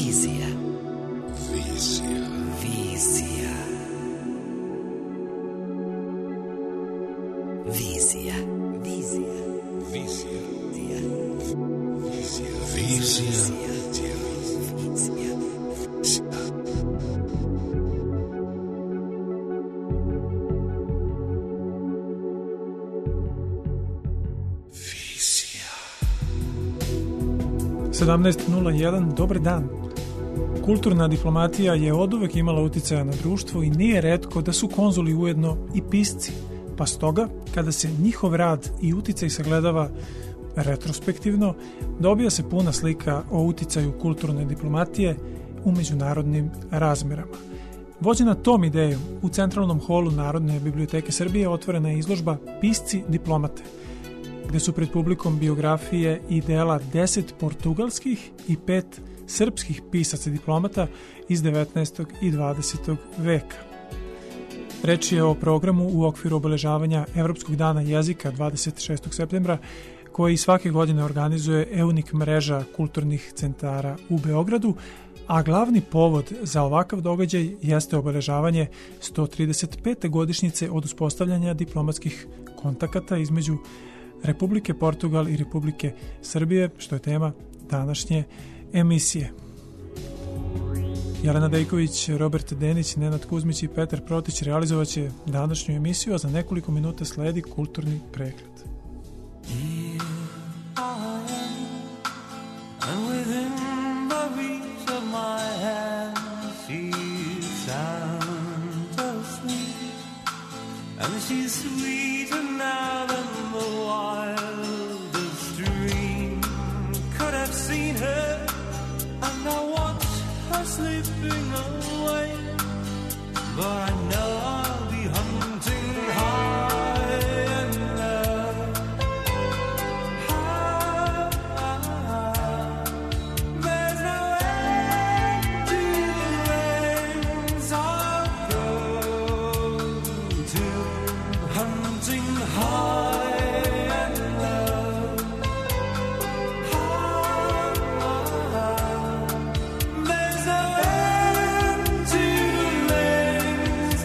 Vizija. Vizija. Vizija. Vizija. Vizija. Vizija. Vizija. Vizija. Vizija. 17:01. Dobar dan. Kulturna diplomatija je oduvek imala uticaja na društvo i nije retko da su konzuli ujedno i pisci, pa stoga, kada se njihov rad i uticaj sagledava retrospektivno, dobija se puna slika o uticaju kulturne diplomatije u međunarodnim razmerama. Vođena tom idejom, u centralnom holu Narodne biblioteke Srbije otvorena je izložba Pisci diplomate, gde su pred publikom biografije i dela 10 portugalskih i 5 srpskih pisaca diplomata iz 19. i 20. veka. Reč je o programu u okviru obeležavanja Evropskog dana jezika 26. septembra, koji svake godine organizuje EUNIC mreža kulturnih centara u Beogradu, a glavni povod za ovakav događaj jeste obeležavanje 135. godišnjice od uspostavljanja diplomatskih kontakata između Republike Portugal i Republike Srbije, što je tema današnje emisije. Jelena Dejković, Robert Denić, Nenad Kuzmić i Petar Protić realizovat će današnju emisiju, a za nekoliko minuta sledi kulturni pregled. Slipping away, but I know I'll be hunting high and low. There's no end to the lengths I'll go to, hunting high and low. There's no end to the lengths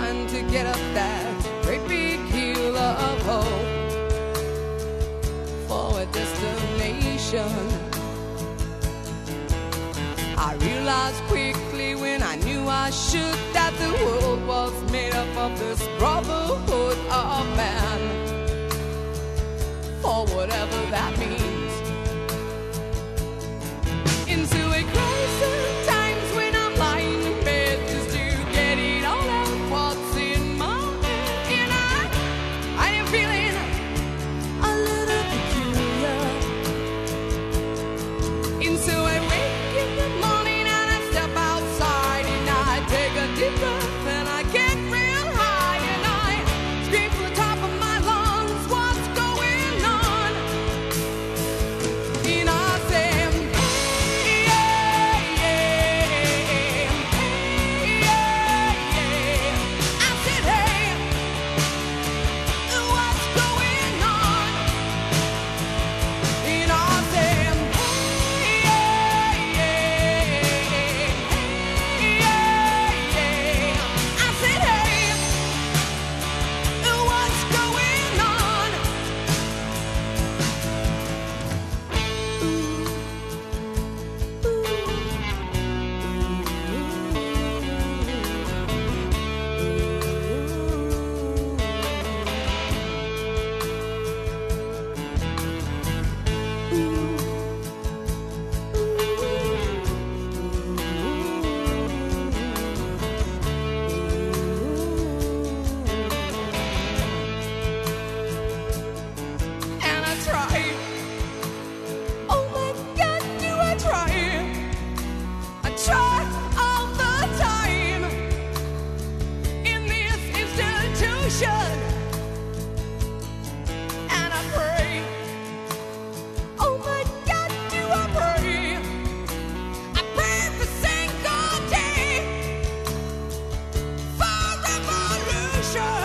trying to get up that great big hill of hope for a destination. I realized quickly when I knew I should that the world was made up of this brotherhood of man, for whatever that means. Into a crisis times when I'm lying in bed just to get it all out what's in my head. And I am feeling a little peculiar. And so I wake in the morning and I step outside and I take a deep breath and I get real high and I scream from the top of my lungs, what's going on? And I say, hey, yeah, yeah, hey, yeah, yeah. I said, hey, what's going on? And I said, hey, yeah, yeah, hey, yeah, yeah. I said, hey, what's going on? And I try. Oh my God, do I try? I try all the time in this institution. And I pray. Oh my God, do I pray? I pray every single day for revolution.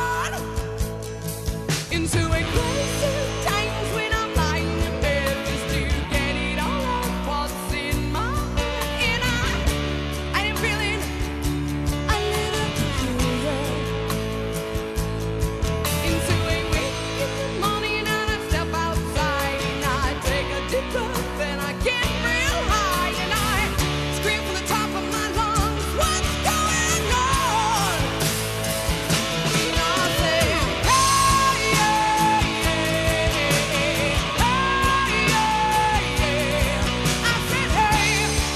Into a crisis times when I'm lying in bed just to get it all out what's in my head. And I am feeling a little peculiar. Into a wake in the morning and I step outside and I take a deep breath and I get real high and I scream from the top of my lungs, what's going on? And I say, hey, yeah, yeah, hey, yeah, yeah. I said, hey,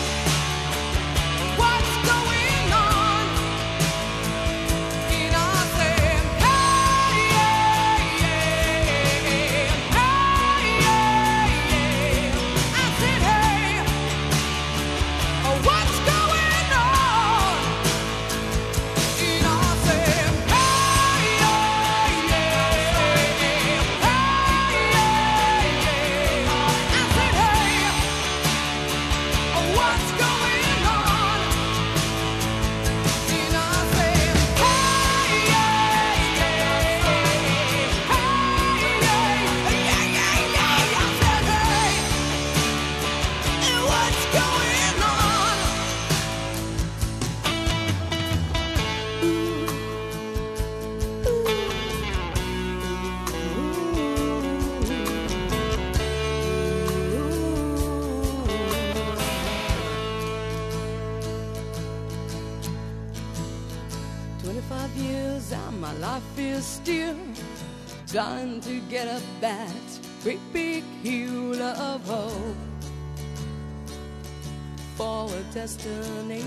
what's going on? And I said, hey, yeah, yeah, hey, yeah, yeah. I said, hey, what's going on? And I said, hey, yeah, yeah, hey, yeah, yeah. I said, hey, what's going on? And I said, hey, yeah, yeah, hey, yeah, yeah. I said, hey, what's going on? Years and my life is still trying to get up that great big hill of hope for a destination.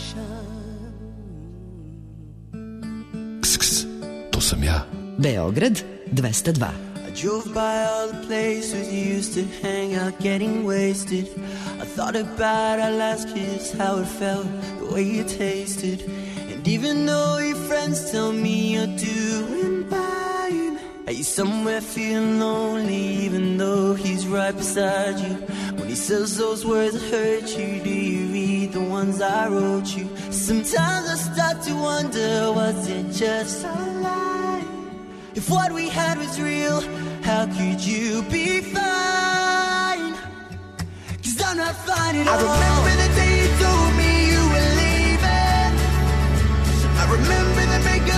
Ks, to sam ja. Beograd 202. I drove by all the places you used to hang out getting wasted. I thought about our last kiss, how it felt, the way it tasted. And even though your friends tell me you're doing fine, are you somewhere feeling lonely even though he's right beside you? When he says those words that hurt you, do you read the ones I wrote you? Sometimes I start to wonder, was it just a lie? If what we had was real, how could you be fine? 'Cause I'm not fine at all. I remember the day you told me you were leaving. I remember the break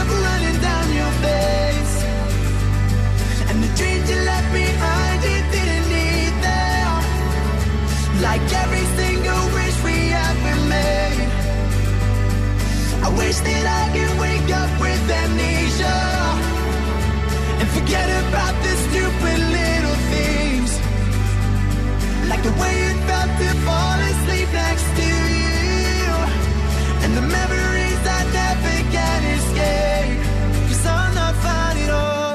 and the memories I never can escape, 'cause I'm not fine at all.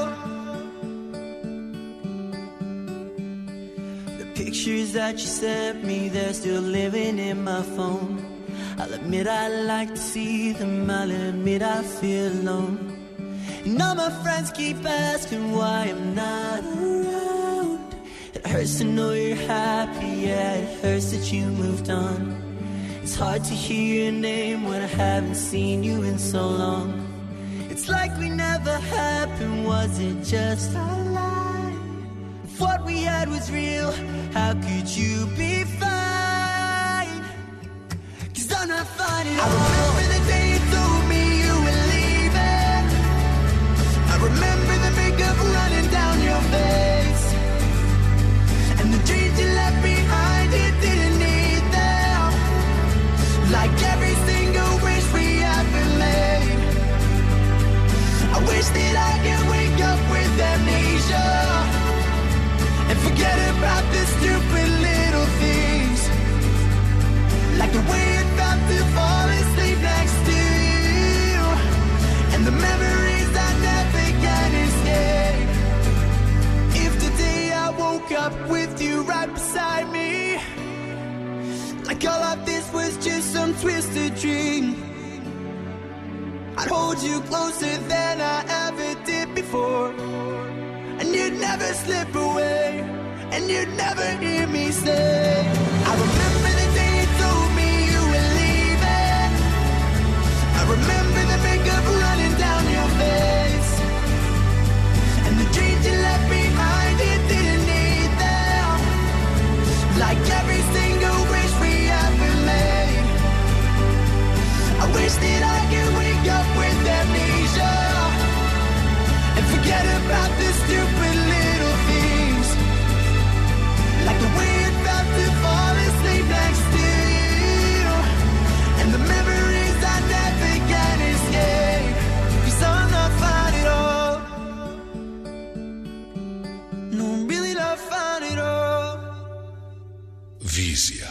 The pictures that you sent me, they're still living in my phone. I'll admit I like to see them, I'll admit I feel alone. And all my friends keep asking why I'm not around. It hurts to know you're happy, yeah, it hurts that you moved on. It's hard to hear your name when I haven't seen you in so long. It's like we never happened, was it just a lie? If what we had was real, how could you be fine? 'Cause I'm not fine at all. I remember the day you told me you were leaving. I remember the makeup running down your face, and the dreams you left behind, you didn't need them. Like every single wish we ever made. I wish that I could wake up with amnesia and forget about the stupid little things, like the way it felt to fall asleep next to you, and the memories I never can escape. If today I woke up with you right beside me, like all of this was just some twisted dream, I'd hold you closer than I ever did before, and you'd never slip away, and you'd never hear me say, I remember the day you told me you were leaving. I remember the makeup running down your face, and the dreams you left behind, you didn't need them. Like every single wish we ever made. I wish that I could wake up with amnesia and forget about the stupid little things, like the way it felt to fall asleep next to you, and the memories I never can escape, 'cause I'm not fine at all. No, I'm really not fine at all. Vizija.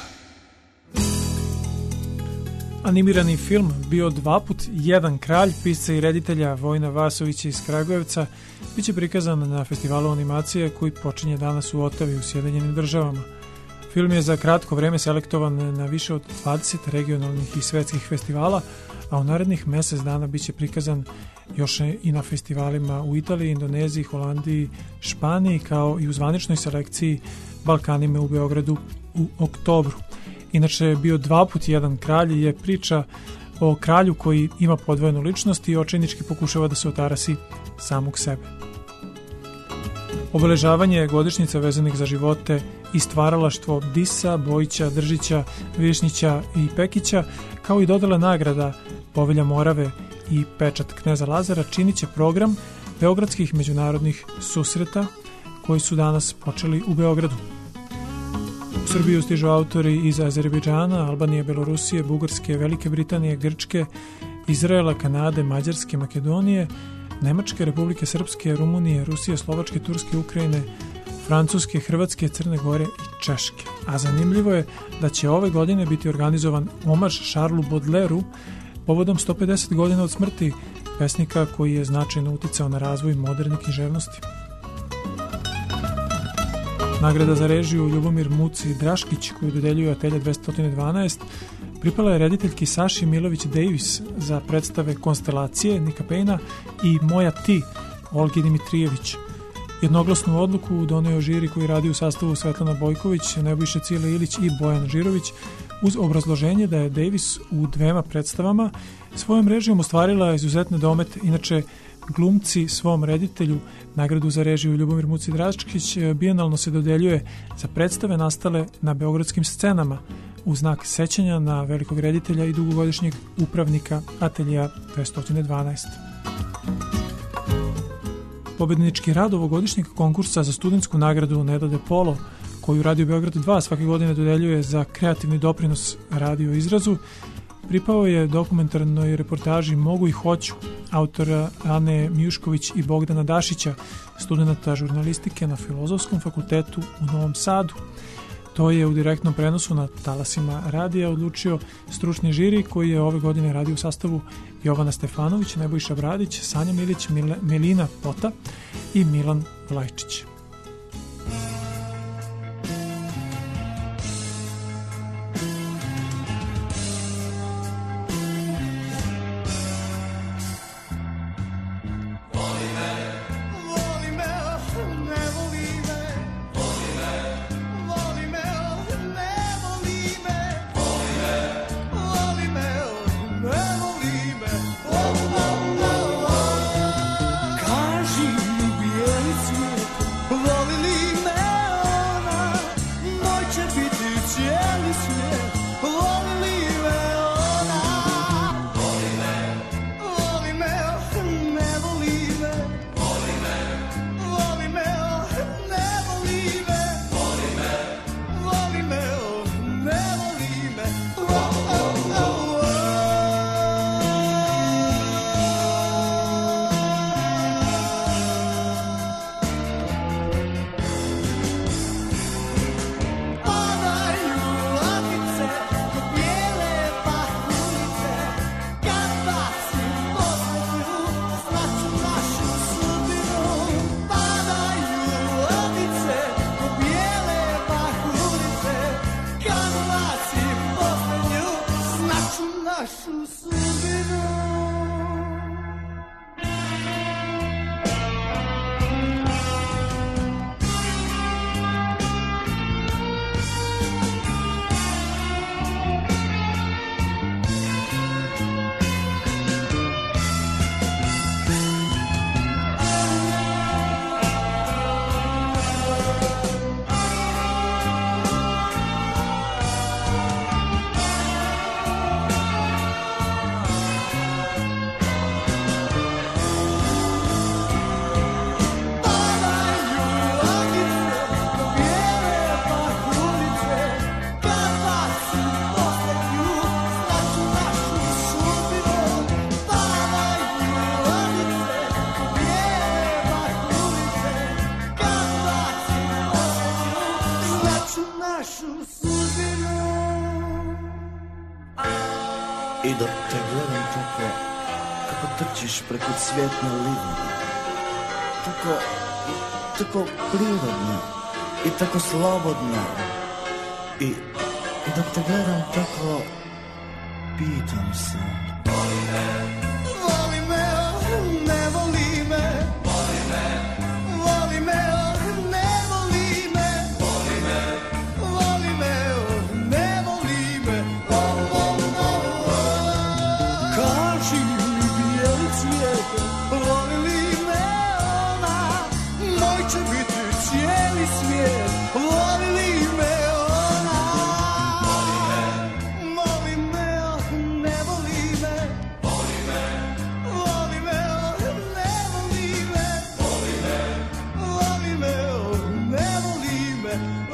Animirani film Bio dvaput jedan kralj pisca i reditelja Vojina Vasovića iz Kragujevca biće prikazan na festivalu animacije koji počinje danas u Otavi u Sjedinjenim Državama. Film je za kratko vreme selektovan na više od 20 regionalnih i svetskih festivala, a u narednih mjesec dana biće prikazan još i na festivalima u Italiji, Indoneziji, Holandiji, Španiji, kao i u zvaničnoj selekciji Balkanime u Beogradu u oktobru. Inače, Bio dvaput jedan kralj je priča o kralju koji ima podvojenu ličnost i očajnički pokušava da se otarasi samog sebe. Obeležavanje godišnjica vezanih za živote i stvaralaštvo Disa, Bojića, Držića, Višnjića i Pekića, kao i dodala nagrada Povelja Morave i pečat Kneza Lazara činit će program beogradskih međunarodnih susreta koji su danas počeli u Beogradu. U Srbiju stižu autori iz Azerbejdžana, Albanije, Belorusije, Bugarske, Velike Britanije, Grčke, Izraela, Kanade, Mađarske, Makedonije, Nemačke, Republike Srpske, Rumunije, Rusije, Slovačke, Turske, Ukrajine, Francuske, Hrvatske, Crne Gore i Češke. A zanimljivo je da će ove godine biti organizovan omaž Šarlu Bodleru povodom 150 godina od smrti pesnika koji je značajno uticao na razvoj moderne književnosti. Nagrada za režiju Ljubomir Muci Draškić, koju dodeljuje Atelje 212, pripala je rediteljki Saši Milović Davis za predstave Konstelacije Nika Pejna i Moja ti Olgi Dimitrijević. Jednoglasnu odluku doneo žiri koji radi u sastavu Svetlana Bojković, Nebojša Cile Ilić i Bojan Žirović, uz obrazloženje da je Davis u dvema predstavama svojom režijom ostvarila izuzetne domete. Inače, glumci svom reditelju nagradu za režiju Ljubomir Muci Draškić bijenalno se dodeljuje za predstave nastale na beogradskim scenama u znak sećanja na velikog reditelja i dugogodišnjeg upravnika Atelja 212. Pobednički rad ovogodišnjeg konkursa za studentsku nagradu Neda de Polo, koju Radio Beograd 2 svake godine dodeljuje za kreativni doprinos radio izrazu, pripao je dokumentarnoj reportaži Mogu i hoću autora Ane Mijušković i Bogdana Dašića, studenata žurnalistike na Filozofskom fakultetu u Novom Sadu. To je u direktnom prenosu na talasima radija odlučio stručni žiri koji je ove godine radio u sastavu Jovana Stefanović, Nebojša Bradić, Sanja Milić, Milina Pota i Milan Vlajčić. I dok te gledam tako, kako trčiš preko cvjetne livade, tako prirodno i tako slobodno. I dok te gledam tako, pitam se, voli me, ne voli me, voli me, ne voli me, voli me, ne voli me. Kaži mi bijeli cvijet, voli li me ona, moj će biti cijeli svijet, voli li me ona. Voli me, ne voli me, voli me, ne voli me, voli me, ne voli me.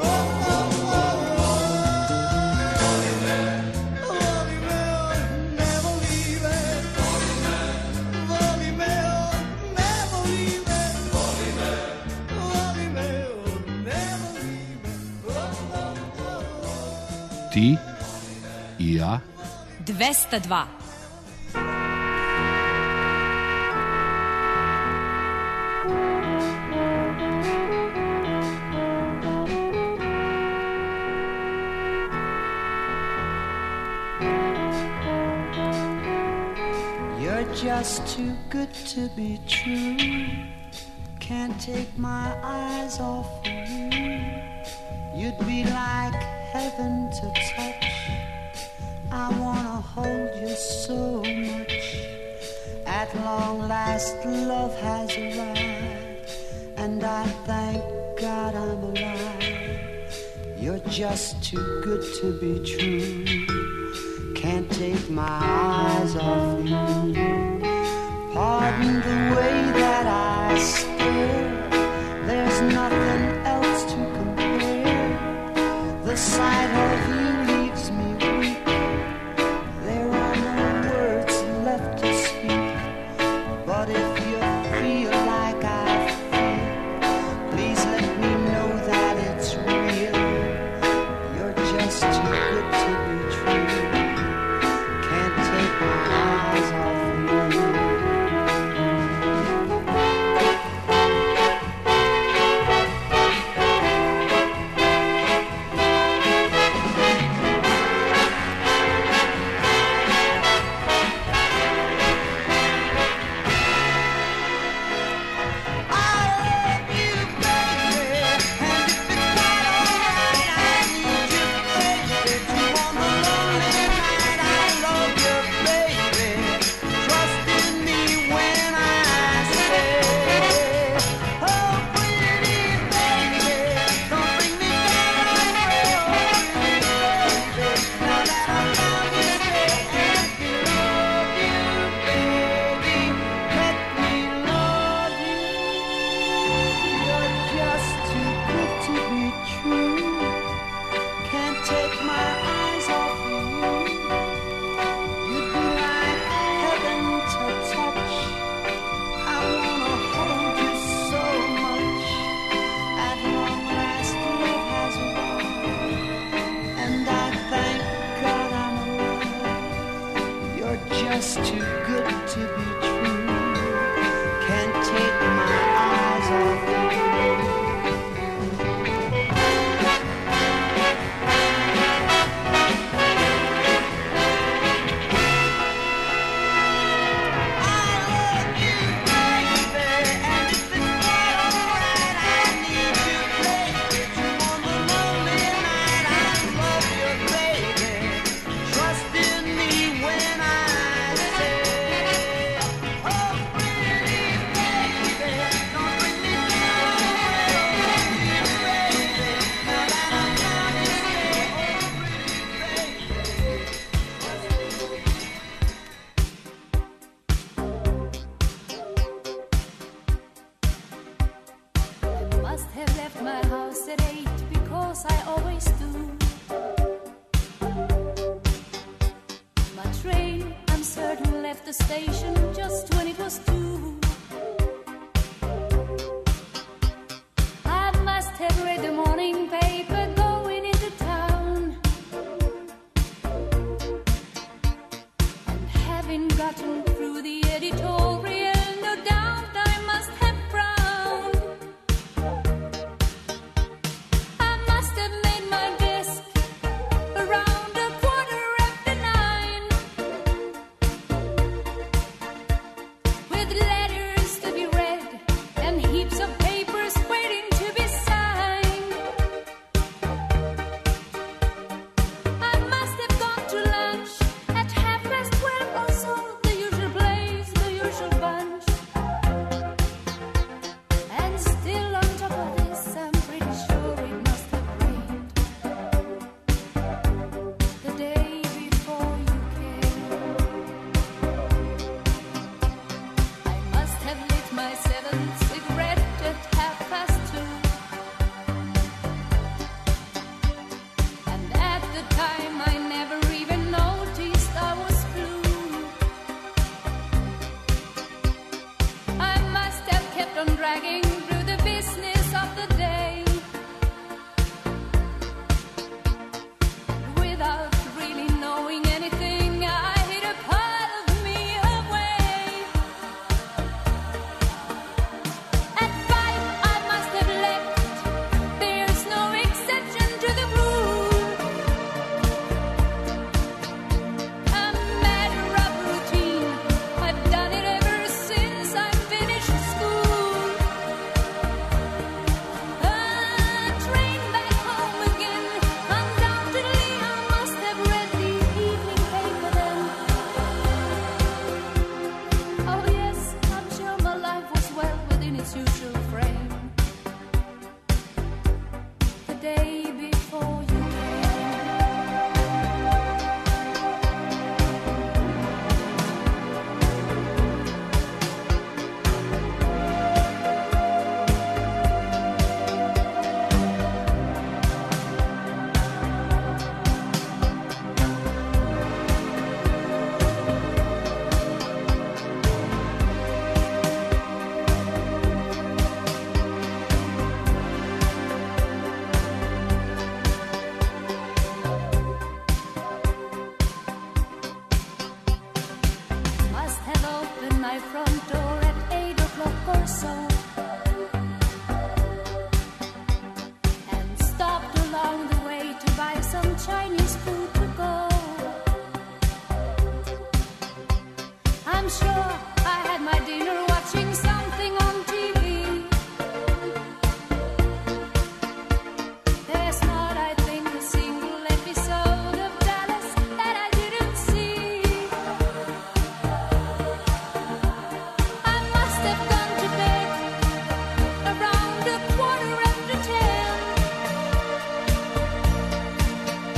Ti i ja 202. You're just too good to be true. Can't take my eyes off of you. You'd be like heaven to touch. I wanna hold you so much. At long last love has arrived, and I thank God I'm alive. You're just too good to be true. Can't take my eyes off you. Pardon the way that I stare. There's nothing else to compare. The sight of you leaves me weak. There are no words left to speak. But if you feel like I feel, please let me know that it's real. just too good to be true. Can't take my eyes off you.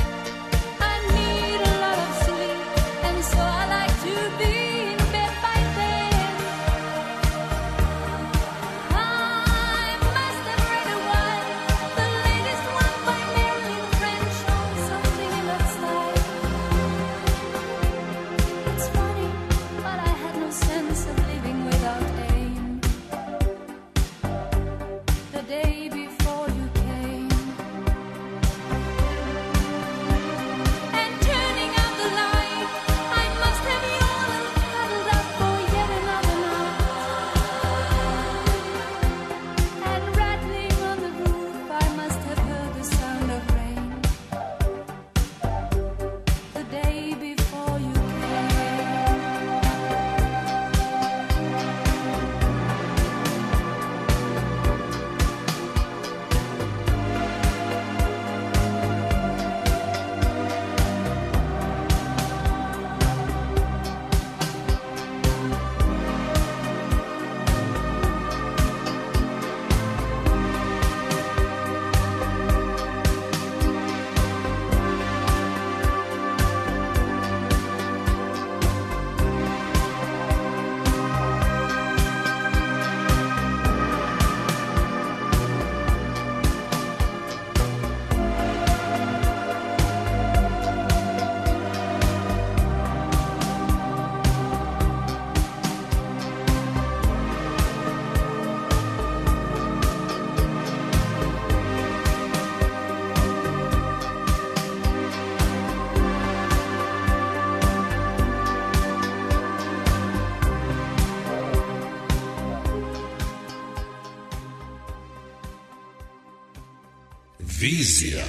I like to be in bed by Vizija.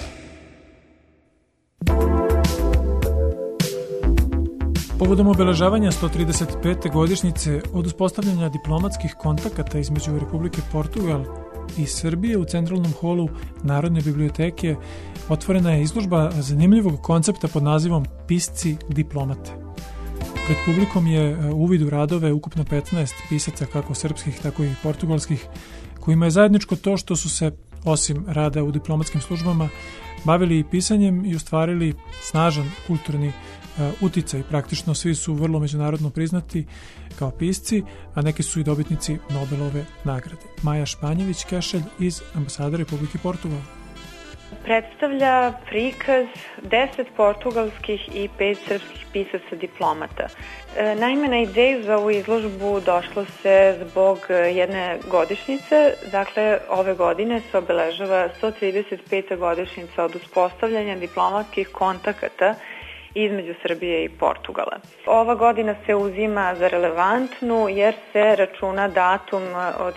Povodom obeležavanja 135. godišnjice od uspostavljanja diplomatskih kontakata između Republike Portugal i Srbije u centralnom holu Narodne biblioteke otvorena je izložba zanimljivog koncepta pod nazivom Pisci diplomate. Pred publikom je uvid u radove ukupno 15 pisaca kako srpskih tako i portugalskih, kojima je zajedničko to što su se, osim rada u diplomatskim službama, bavili i pisanjem i ostvarili snažan kulturni uticaj. Praktično svi su vrlo međunarodno priznati kao pisci, a neki su i dobitnici Nobelove nagrade. Maja Španjević-Kešelj iz Ambasade Republike Portugal. Predstavlja prikaz 10 portugalskih i 5 srpskih pisaca diplomata. Naime, na ideju za ovu izložbu došlo se zbog jedne godišnjice. Dakle, ove godine se obeležava 135. godišnjica od uspostavljanja diplomatskih kontakata između Srbije i Portugala. Ova godina se uzima za relevantnu jer se računa datum od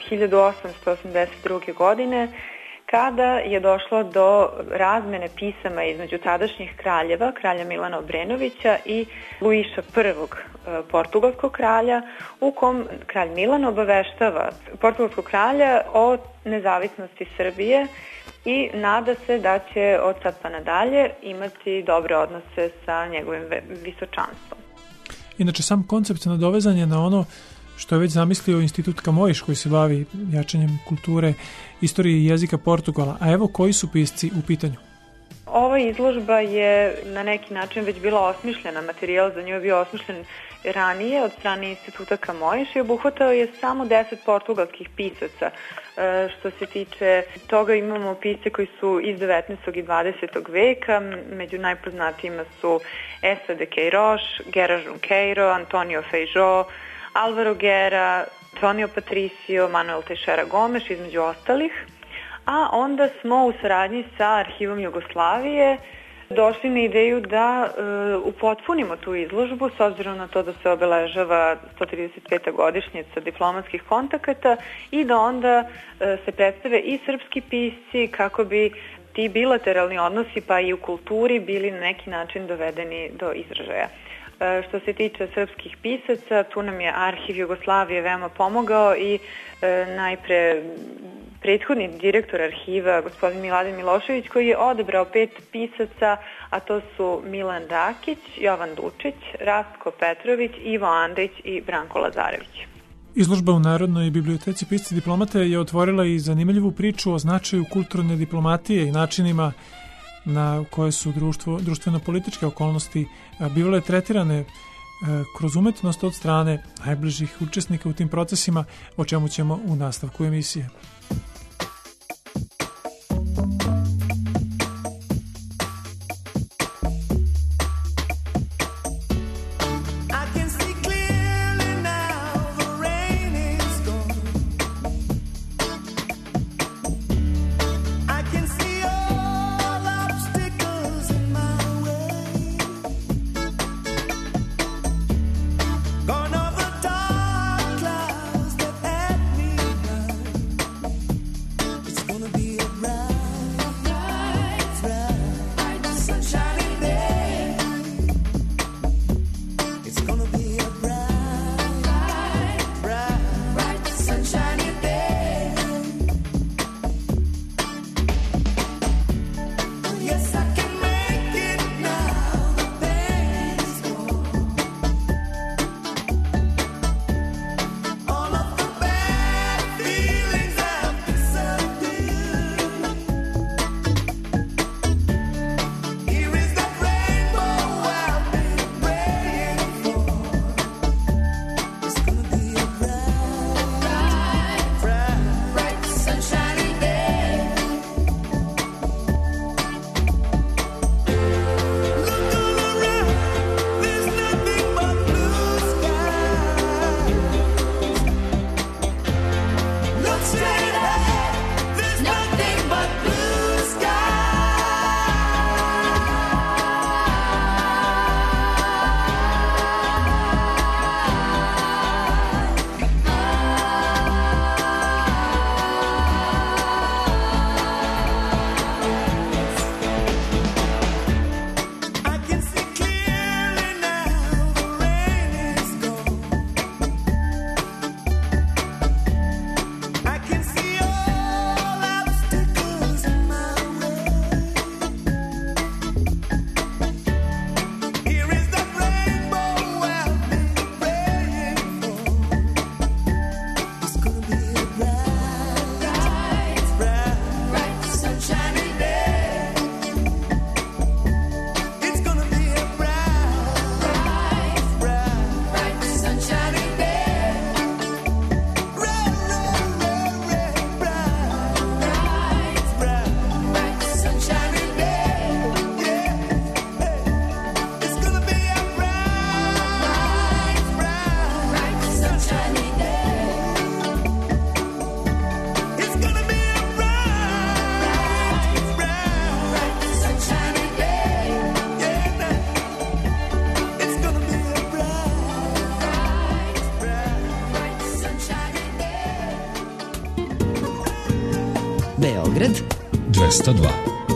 1882. godine kada je došlo do razmene pisama između tadašnjih kraljeva, kralja Milana Obrenovića i Luiša I, portugalskog kralja, u kom kralj Milan obaveštava portugalskog kralja o nezavisnosti Srbije i nada se da će od sad pa nadalje imati dobre odnose sa njegovim visočanstvom. Inače, sam koncept nadovezan je na ono što je već zamislio Institut Camões koji se bavi jačanjem kulture, istorije i jezika Portugala. A evo koji su pisci u pitanju? Ova izložba je na neki način već bila osmišljena, materijal za nju je bio osmišljen ranije od strane Instituta Camões i obuhvatao je samo 10 portugalskih pisaca. Što se tiče toga imamo pisce koji su iz 19. i 20. veka, među najpoznatijima su Essa de Queiroz, Guerra Junqueiro, Antonio Feijó, Álvaro Guerra, Antonio Patricio, Manuel Teixeira Gomes, između ostalih. A onda smo u saradnji sa Arhivom Jugoslavije došli na ideju da upotpunimo tu izložbu s obzirom na to da se obeležava 135. godišnjica diplomatskih kontakata i da onda se predstave i srpski pisci kako bi ti bilateralni odnosi pa i u kulturi bili na neki način dovedeni do izražaja. Što se tiče srpskih pisaca, tu nam je Arhiv Jugoslavije veoma pomogao i najpre prethodni direktor arhiva, gospodin Miladin Milošević, koji je odabrao 5 pisaca, a to su Milan Rakić, Jovan Dučić, Rastko Petrović, Ivo Andrić i Branko Lazarević. Izložba u Narodnoj biblioteci Pisci diplomate je otvorila i zanimljivu priču o značaju kulturne diplomatije i načinima na koje su društveno-političke okolnosti bivale tretirane kroz umetnost od strane najbližih učesnika u tim procesima, o čemu ćemo u nastavku emisije. Gone over dark clouds that had me blind. 202.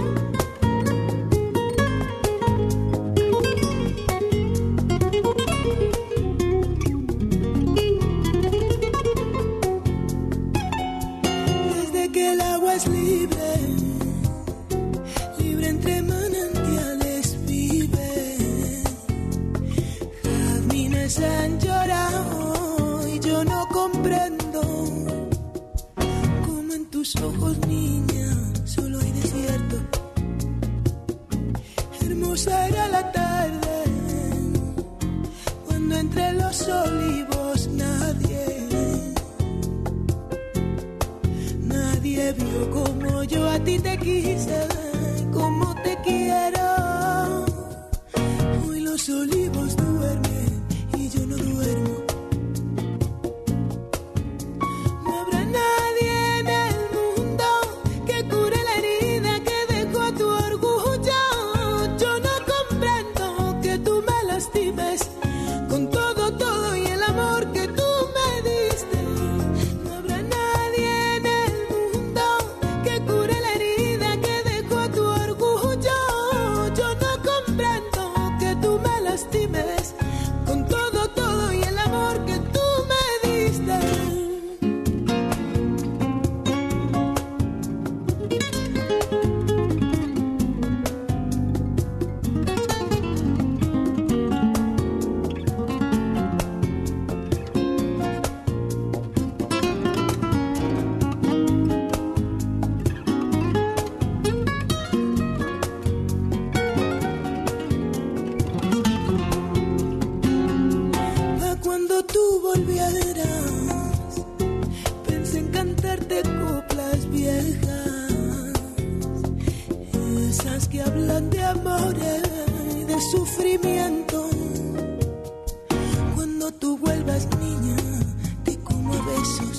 Han llorado y yo no comprendo cómo en tus ojos, niña, solo hay desierto. Hermosa era la tarde cuando entre los olivos nadie vio como yo a ti te quise, como te quiero. Hoy los olivos duermen y yo no duermo. No habrá nadie en el mundo que cure la herida que dejó tu orgullo. Yo no comprendo que tú me lastimes con todo y el amor que tú me diste. No habrá nadie en el mundo que cure la herida que dejó tu orgullo. Yo no comprendo que tú me lastimes con todo y el amor que tú me diste. Pa' cuando tú volvieras, pensé en cantarte coplas viejas, esas que hablan de amores y de sufrimiento. Cuando tú vuelvas, niña, te como a besos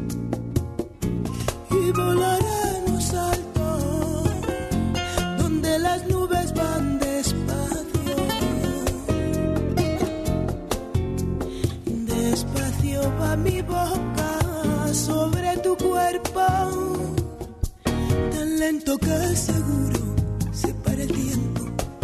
y volaremos alto donde las nubes van despacio. Despacio va mi boca sobre tu cuerpo, tan lento que seguro se para el tiempo.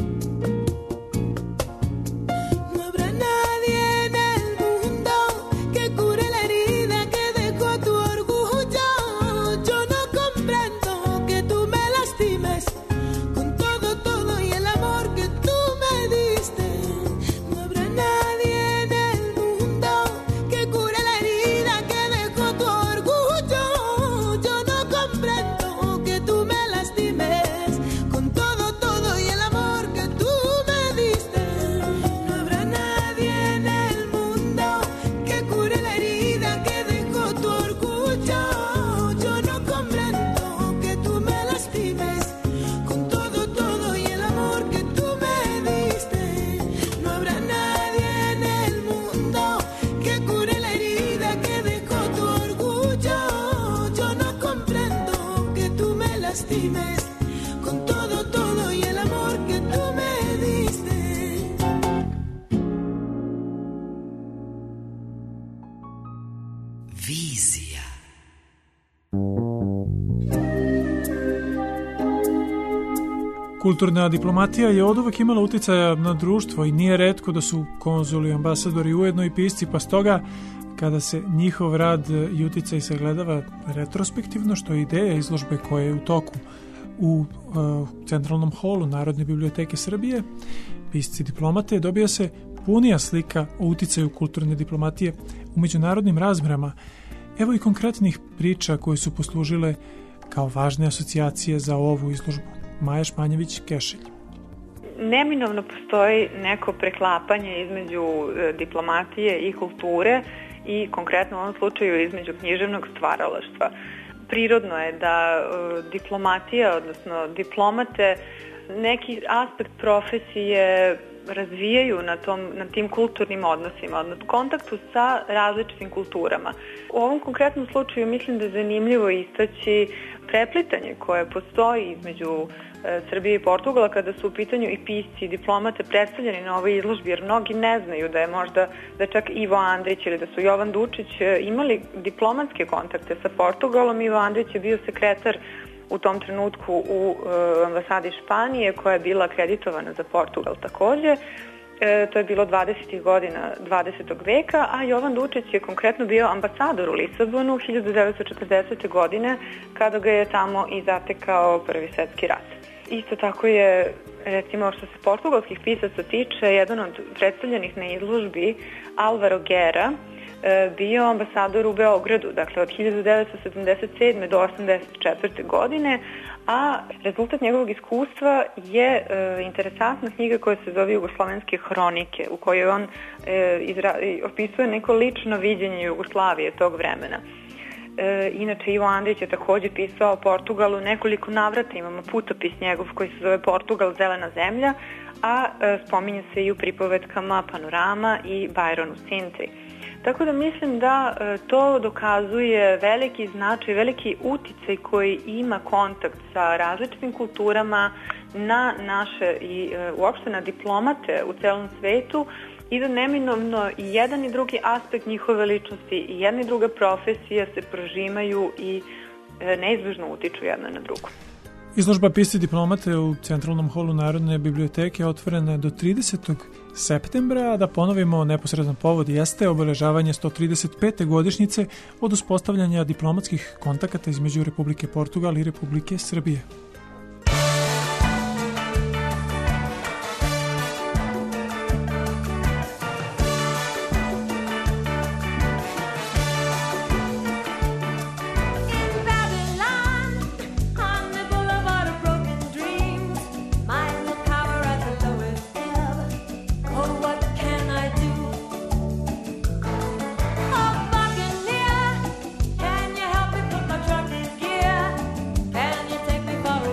No habrá nadie en el mundo que cure la herida que dejó tu orgullo. Yo no comprendo que tú me lastimes con todo y el amor que tú me diste. No habrá nadie en el mundo que cure la herida que dejó tu orgullo. Yo no comprendo que tú me lastimes con todo y el amor que tú me diste. No habrá nadie en el mundo que cure la herida que dejó tu orgullo. Yo no comprendo que tú me lastimes con todo y el amor que tú me diste. No habrá nadie en el mundo que cure la herida que dejó tu orgullo. Yo no comprendo que tú me lastimes con todo y el amor que tú me diste. Vizija. Kulturna diplomatija je oduvek imala uticaja na društvo i nije retko da su konzuli, ambasadori ujedno i pisci, pa stoga kada se njihov rad i uticaj sagledava retrospektivno, što je ideja izložbe koja je u toku u centralnom holu Narodne biblioteke Srbije, pisci diplomate, dobija se punija slika o uticaju kulturne diplomatije u međunarodnim razmerama. Evo i konkretnih priča koje su poslužile kao važne asocijacije za ovu izložbu. Maja Španjević-Kešelj. Neminovno postoji neko preklapanje između diplomatije i kulture i konkretno u ovom slučaju između književnog stvaralaštva. Prirodno je da diplomatija, odnosno diplomate, neki aspekt profesije razvijaju na tim kulturnim odnosima, odnosno kontaktu sa različitim kulturama. U ovom konkretnom slučaju mislim da je zanimljivo istaći preplitanje koje postoji između Srbije i Portugala kada su u pitanju i pisci i diplomate predstavljeni na ovoj izložbi, jer mnogi ne znaju da je možda da čak Ivo Andrić ili da su Jovan Dučić imali diplomatske kontakte sa Portugalom. Ivo Andrić je bio sekretar u tom trenutku u ambasadi Španije, koja je bila akreditovana za Portugal takođe. To je bilo 20. godina 20. veka, a Jovan Dučić je konkretno bio ambasador u Lisabonu 1940. godine, kada ga je tamo i zatekao Prvi svetski rat. Isto tako je, recimo, što se portugalskih pisaca tiče, jedan od predstavljenih na izložbi, Alvaro Guerra, bio ambasador u Beogradu, dakle od 1977. do 1984. godine, a rezultat njegovog iskustva je interesantna knjiga koja se zove Jugoslovenske hronike, u kojoj on opisuje neko lično viđenje Jugoslavije tog vremena. Inače, Ivo Andrić je takođe pisao o Portugalu nekoliko navrata, imamo putopis njegov koji se zove Portugal, zelena zemlja, a spominje se i u pripovetkama Panorama i Byron u Sintri. Tako da mislim da to dokazuje veliki značaj, veliki uticaj koji ima kontakt sa različitim kulturama na naše i uopšte na diplomate u celom svetu i da neminovno i jedan i drugi aspekt njihove ličnosti i jedna i druga profesija se prožimaju i neizbežno utiču jedna na drugu. Izložba Pisci diplomate u Centralnom holu Narodne biblioteke otvorena je do 30. septembra, a da ponovimo, neposredan povod jeste obeležavanje 135. godišnjice od uspostavljanja diplomatskih kontakata između Republike Portugal i Republike Srbije. Can you help me put my truck in gear? Can you take me for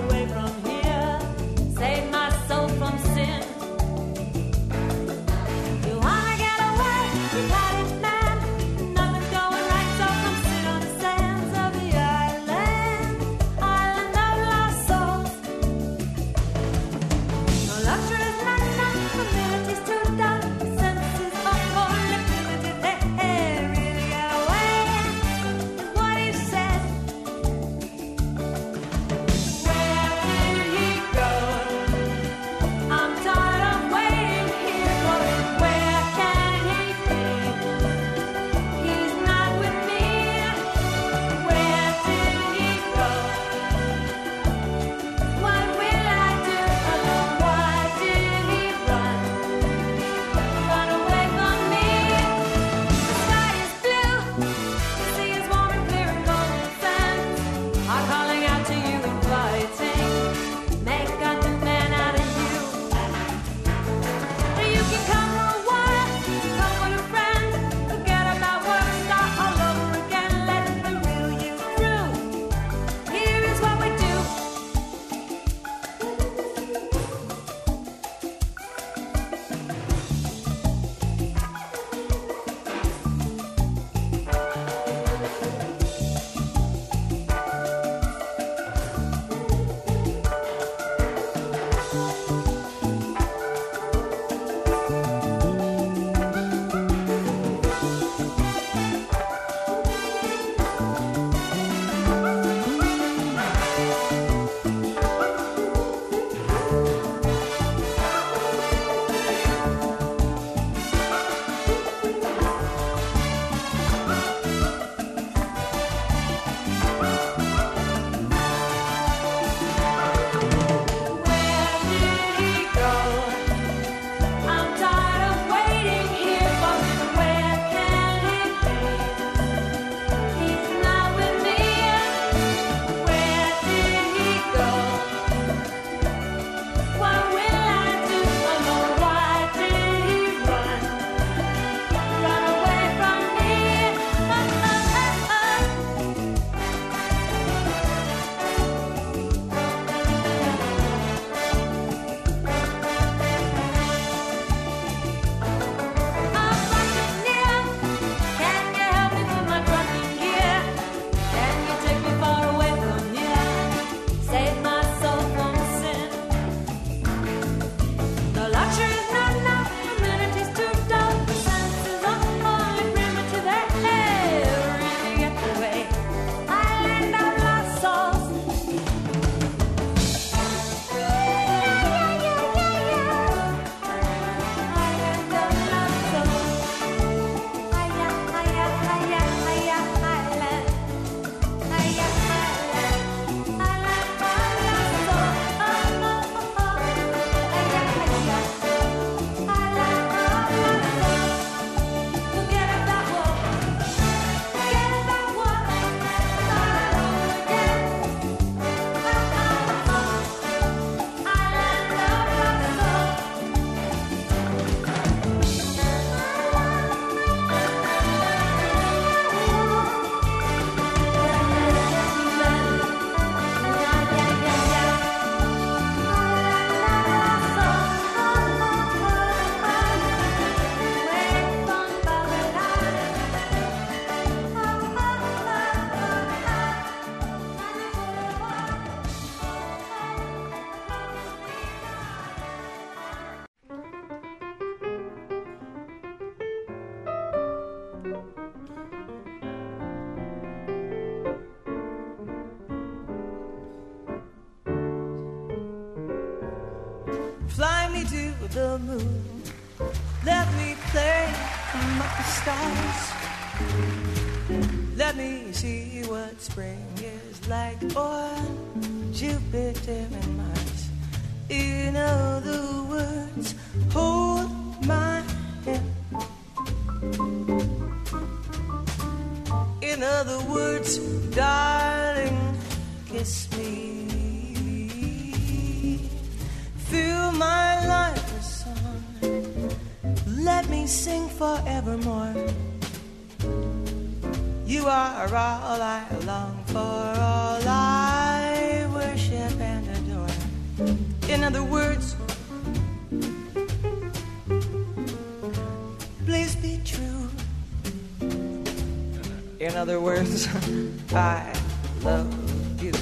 the moon. Let me play among the stars. Let me see what spring is like on Jupiter and Mars. In other words, hold my hand. In other words, darling, kiss me. Fill my life with song. Let me sing forevermore. You are all I long for, all I worship and adore. In other words, please be true. In other words, I love you.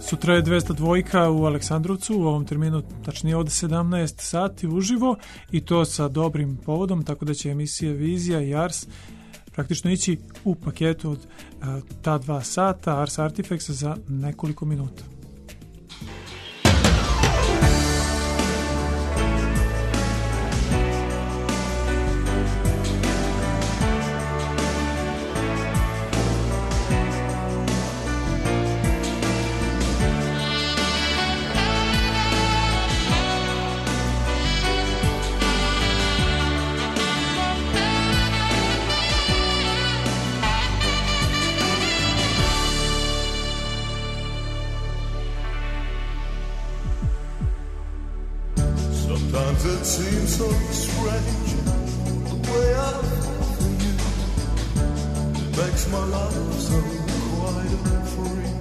Sutra je 202 u Aleksandrovcu, u ovom terminu, tačnije od 17 sati uživo, i to sa dobrim povodom, tako da će emisije Vizija i Ars praktično ići u paketu od ta 2 sata, Ars Artifacts za nekoliko minuta. Sometimes it seems so strange the way I feel for you. It makes my life so quiet and free.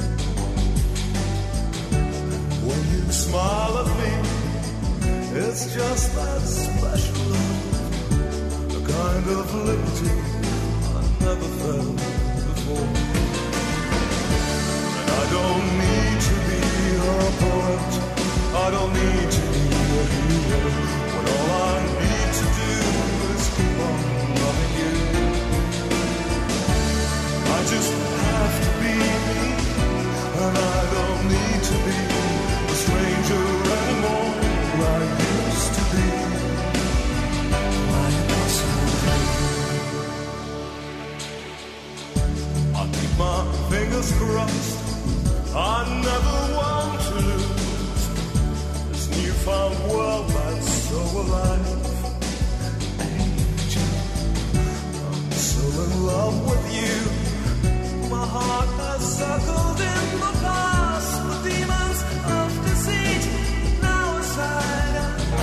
When you smile at me, it's just that special love, the kind of liberty I never felt before. And I don't need to be a poet, I don't need to be a hero, when all I need to do is keep on loving you. I just have to be me, and I don't need to be a stranger anymore. I used to be. Why possible? I keep my fingers crossed, I never want to lose this newfound world that's so alive. Angel, I'm so in love with you. My heart has circled in the past, the demons of deceit now aside.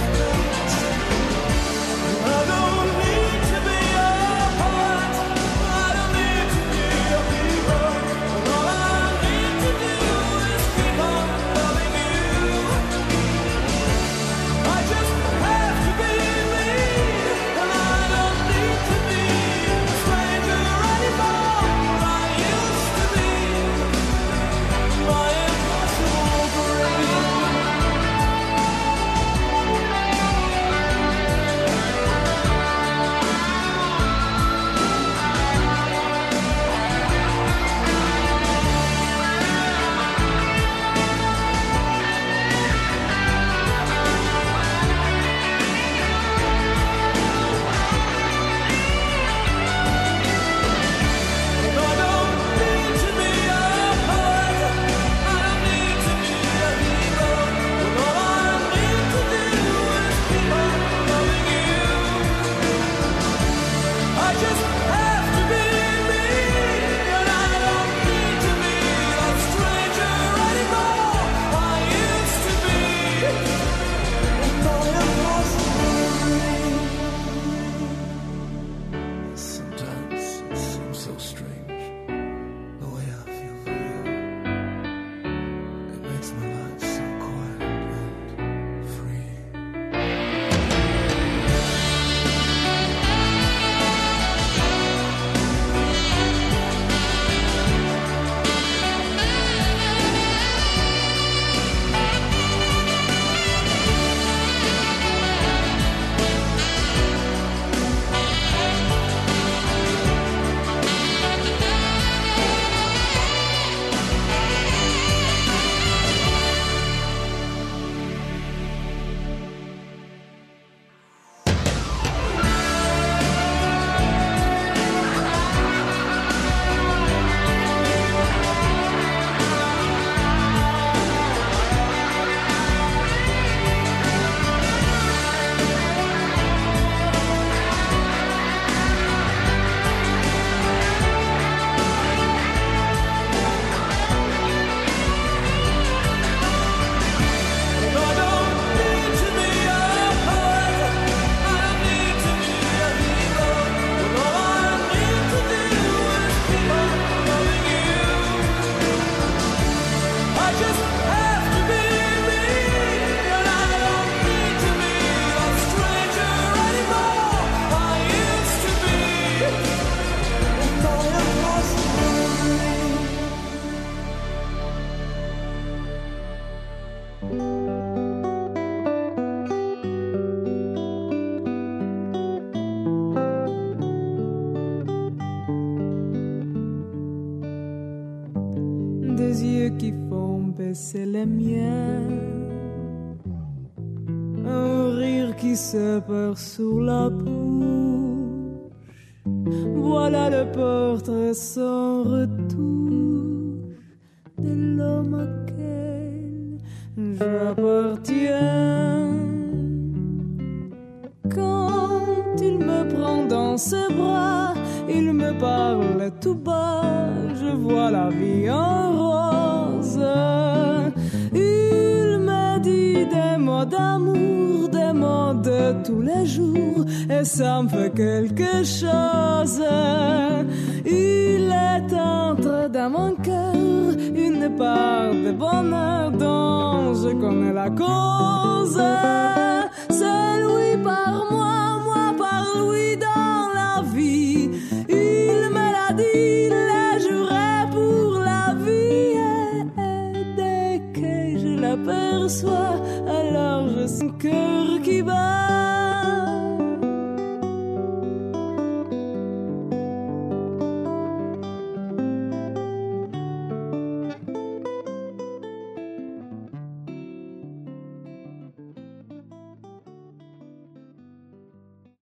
I don't need to be a poet, I don't need to be a hero, and all I need to do is keep on loving you. I just have to be me, and I don't need to be a stranger anymore. I used to be. des yeux qui font baisser les miens, un rire qui se perd sur la bouche. Voilà le portrait sans retouche de l'homme auquel j'appartiens. Quand il me prend dans ses bras, il me parle tout bas, je vois la vie en rose. Il me dit des mots d'amour, des mots de tous les jours, et ça me fait quelque chose. Il est entré dans mon cœur une part de bonheur dont je connais la cause. C'est lui par moi, moi par lui dans la vie. Il me l'a dit, il l'a juré pour la vie. Et dès que je l'aperçois, alors je sens le cœur qui bat.